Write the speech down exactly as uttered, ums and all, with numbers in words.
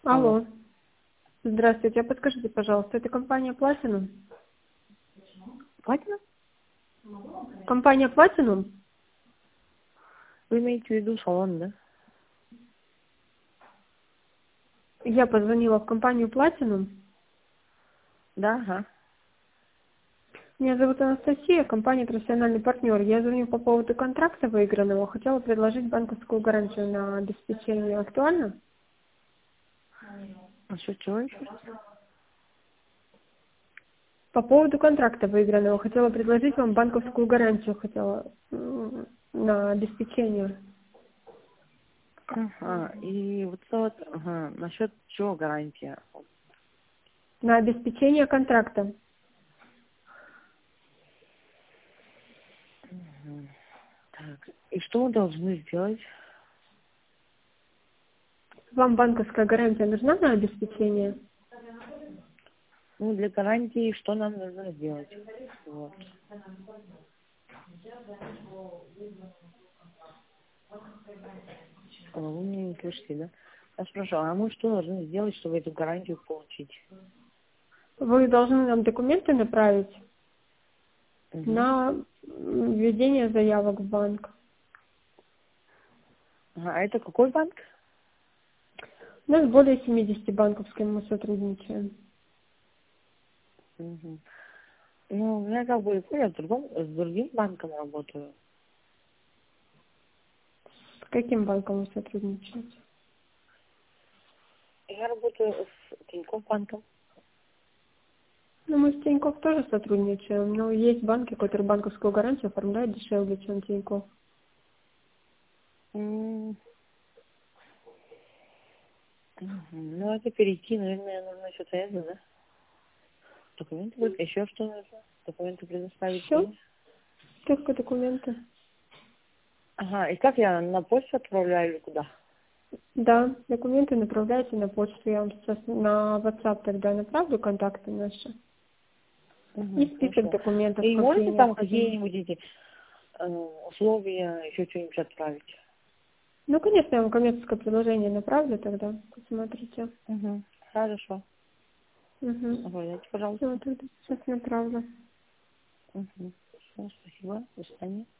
Алло. Алло. Здравствуйте. А подскажите, пожалуйста, это компания Platinum? Платина? Компания Platinum? Вы имеете в виду салон, да? Я позвонила в компанию Platinum. Да, ага. Меня зовут Анастасия, компания «Профессиональный партнер». Я звоню по поводу контракта выигранного. Хотела предложить банковскую гарантию на обеспечение. Актуально? Насчет чего еще? По поводу контракта выигранного. Хотела предложить вам банковскую гарантию. Хотела м, на обеспечение. Ага, и вот это вот, ага, насчет чего гарантия? На обеспечение контракта. Мгм. Так, и что мы должны сделать? Вам банковская гарантия нужна на обеспечение? Ну, для гарантии, что нам нужно сделать? Вот. А вы меня не слышите, да? Я спрашиваю, а мы что должны сделать, чтобы эту гарантию получить? Вы должны нам документы направить Угу. на введение заявок в банк. Ага, а это какой банк? У нас более семидесяти банков, с кем мы сотрудничаем. Угу. Ну, я как бы, я с другом, с другим банком работаю. С каким банком вы сотрудничаете? Я работаю с Тинькофф банком. Ну, мы с Тинькофф тоже сотрудничаем, но есть банки, которые банковскую гарантию оформляют дешевле, чем Тинькофф. М, мгм. Ну, это перейти, наверное, нужно что-то это, да? Документы, будут, еще что нужно? Документы предоставить Все, мне? только документы. Ага, и как я на почту отправляю или куда? Да, документы направляйте на почту. Я вам сейчас на WhatsApp тогда направлю контакты наши. И Угу, список хорошо. документов, И какие можете там необходимы. какие-нибудь эти э, условия, еще что-нибудь отправить? Ну, конечно, я вам коммерческое предложение направлю тогда. Посмотрите. Угу, хорошо. Угу. Оформляйте, Все, пожалуйста. тогда сейчас направлю. Угу. Все, спасибо. До свидания.